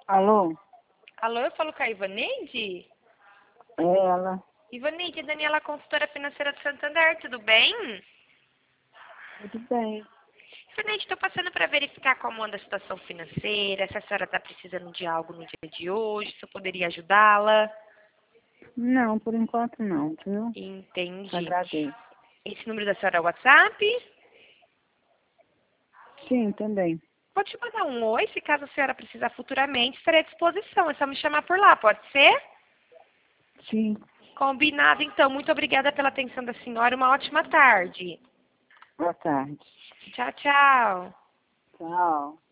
Alô? Alô, eu falo com a Ivaneide? É ela. Ivaneide, Daniela, consultora financeira do Santander, tudo bem? Tudo bem. Ivaneide, estou passando para verificar como anda a situação financeira, se a senhora está precisando de algo no dia de hoje, se eu poderia ajudá-la. Não, por enquanto não, viu? Entendi. Agradeço. Esse número da senhora é o WhatsApp? Sim, também. Vou te mandar um oi, se caso a senhora precisar futuramente, estarei à disposição. É só me chamar por lá, pode ser? Sim. Combinado, então. Muito obrigada pela atenção da senhora. Uma ótima tarde. Boa tarde. Tchau, tchau. Tchau.